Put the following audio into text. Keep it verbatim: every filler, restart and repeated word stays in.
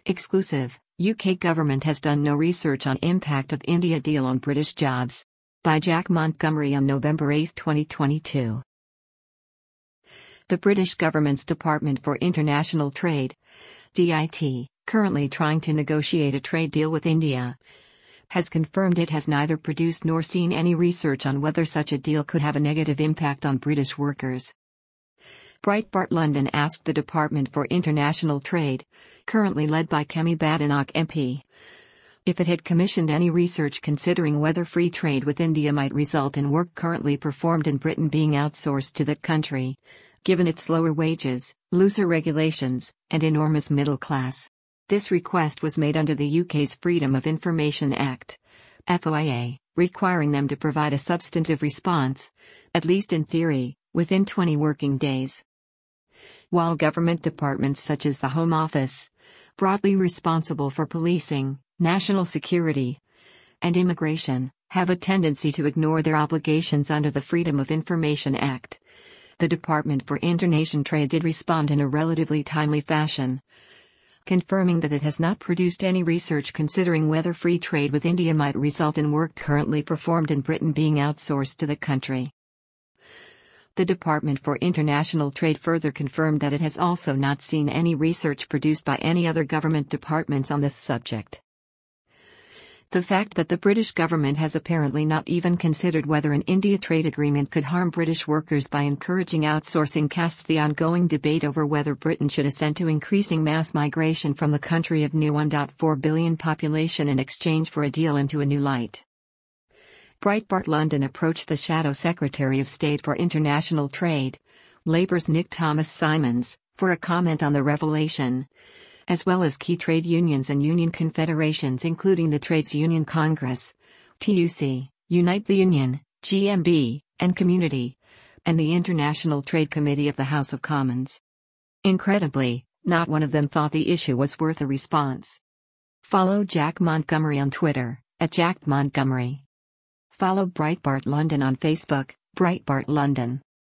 Exclusive, U K government has done no research on impact of India deal on British jobs. By Jack Montgomery on November eighth twenty twenty-two. The British government's Department for International Trade, D I T, currently trying to negotiate a trade deal with India, has confirmed it has neither produced nor seen any research on whether such a deal could have a negative impact on British workers. Breitbart London asked the Department for International Trade, currently led by Kemi Badenoch M P, if it had commissioned any research considering whether free trade with India might result in work currently performed in Britain being outsourced to that country, given its lower wages, looser regulations, and enormous middle class. This request was made under the U K's Freedom of Information Act, F O I A, requiring them to provide a substantive response, at least in theory, within twenty working days. While government departments such as the Home Office, broadly responsible for policing, national security, and immigration, have a tendency to ignore their obligations under the Freedom of Information Act, the Department for International Trade did respond in a relatively timely fashion, confirming that it has not produced any research considering whether free trade with India might result in work currently performed in Britain being outsourced to the country. The Department for International Trade further confirmed that it has also not seen any research produced by any other government departments on this subject. The fact that the British government has apparently not even considered whether an India trade agreement could harm British workers by encouraging outsourcing casts the ongoing debate over whether Britain should assent to increasing mass migration from the country of new one point four billion population in exchange for a deal into a new light. Breitbart London approached the Shadow Secretary of State for International Trade, Labour's Nick Thomas-Symonds, for a comment on the revelation, as well as key trade unions and union confederations including the Trades Union Congress, T U C, Unite the Union, G M B, and Community, and the International Trade Committee of the House of Commons. Incredibly, not one of them thought the issue was worth a response. Follow Jack Montgomery on Twitter, at Jack Montgomery. Follow Breitbart London on Facebook, Breitbart London.